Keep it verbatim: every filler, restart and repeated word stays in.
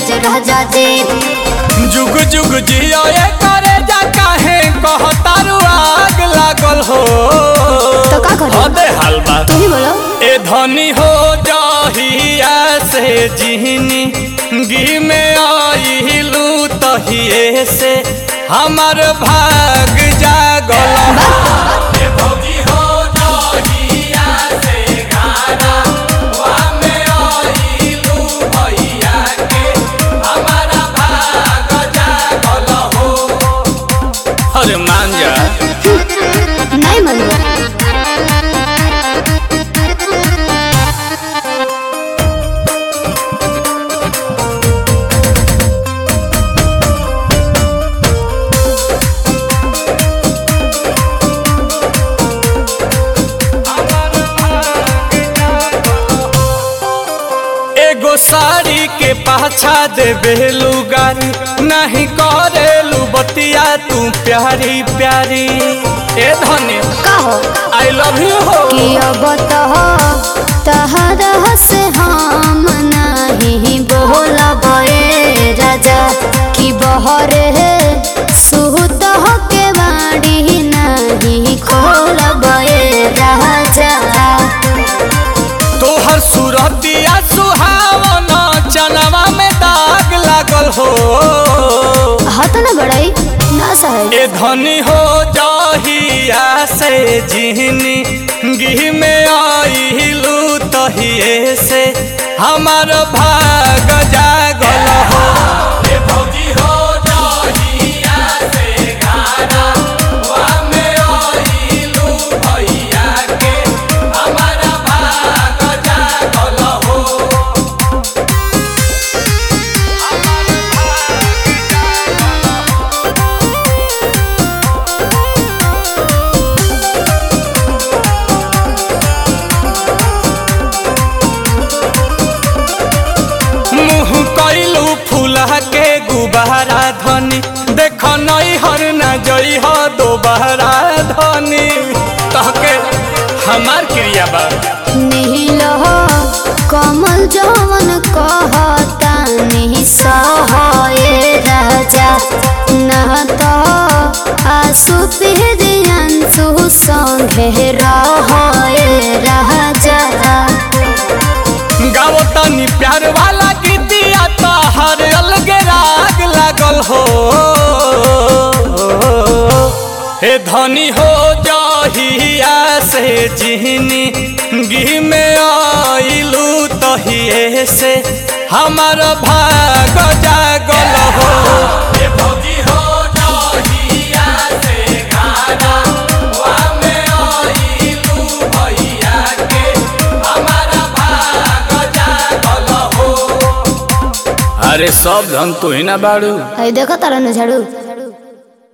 राज राजा जी। जुग जुग जियो ये करे जा काहे कहतारू आग लागल हो। तो का करी अबे हलवा तू ही बोलो। ए धनी हो जहिया से जिहनी गी में आइलू तहिए से हमार भाग जागल ए भौजी हो जहिया से गाना वा में आइलू भैया के हमारा भाग जागल हो। अरे मान जा नहीं मानूंगा। एगो साड़ी के पाछा दे बेलू गारी नहीं करेलू बतिया तू प्यारी प्यारी। ए धनी कहो आई लव यू हो कि अब तो तहरा से हम नहीं बोलब ए राजा कि बहरे सुत के बाड़ी नहीं खोलब ए राजा। तोहर सूरतिया सुहावन चनवा में दाग लागल हो। हाथ न बढ़ाई ना सहे ए धनी हो जहिया से जिहनी गी में आइलू तहिए से हमार भाग जागल हो। ए भौजी हो जहिया से गाना वा में आइलू भैया के हमारा भाग जागल हो। मुँह कैलू फूला के गुबारा धनी देख नई हर न जई हो दोबारा धनी तहके हमार क्रिया बा नील हो कमल जवन कहता नहीं सहे राजा न तो आंसू पिरियांसु संगे रहे राजा। गाओ तनी प्यार वाला गीतिया तोहर अलगे राग लागल हो। हे धनी हो जहिया से जिहनी गी में आइलू तहिए से हमार भाग जागल हो। हे भौजी हो जहिया से गाना वा में आइलू भैया के हमारा भाग जागल हो। अरे सब धन तू ही ना बाड़ू। देखो तारा न झाड़ू।